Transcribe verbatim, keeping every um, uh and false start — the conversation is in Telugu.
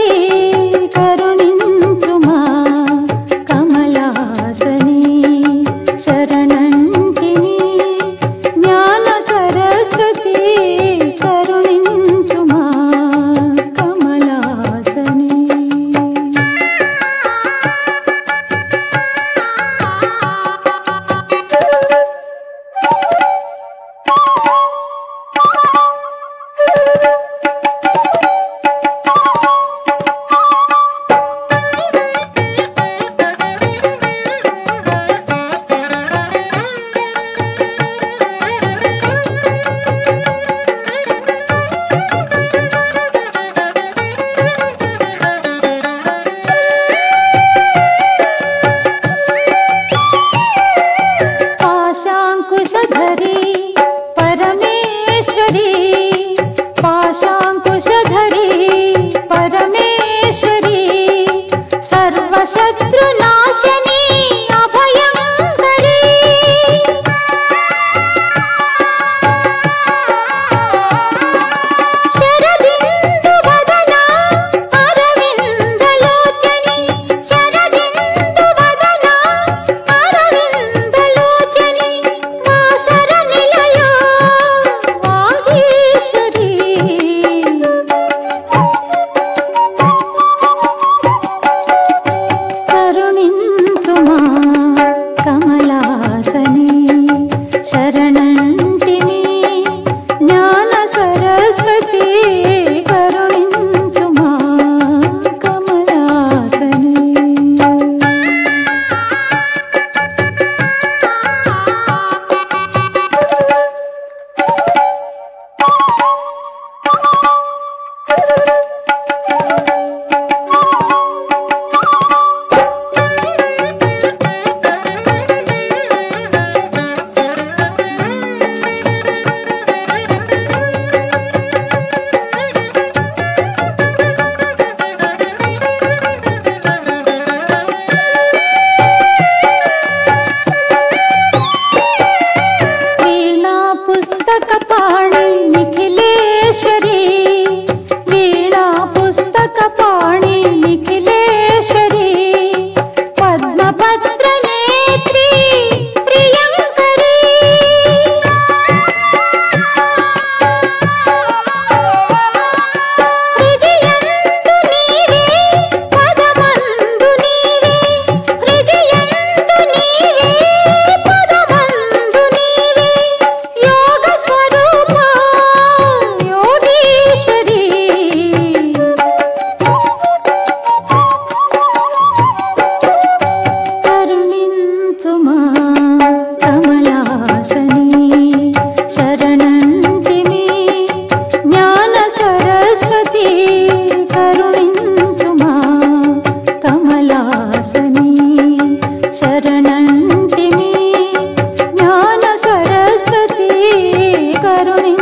సరస్వతి కరుణించుమా కమలాసని శరణంటిని జ్ఞాన సరస్వతి కరుణించుమా కమలాసని पाशांकुशधरी परमेश्वरी पाशांकुशधरी परमेश्वरी सर्वशत्रुनाशिनी अभयंकरी शरदिन्दुवदना अरविन्दलोचनी शरदिन्दुवदना अरविन्दलोचनी కమలాసని శరణంటిని జ్ఞాన సరస్వతి కరుణించుమా కమలాసని पुस्तकपाणि निखिलेश्वरी वीणा पुस्तकपाणि निखिलेश्वरी पद्मपत्र नेत्री प्रियंकरी हृदयंदु नीवे पदमंदु नीवे हृदयंदु नीवे पदमंदु नीवे योग स्वरूपा योगीश्वरी करुणिंचुमा कमलासनी शरणंटिनी ज्ञान सरस्वती करुणिंचुमा कमलासनी शरणंटिनी ज्ञान सरस्वती करुणि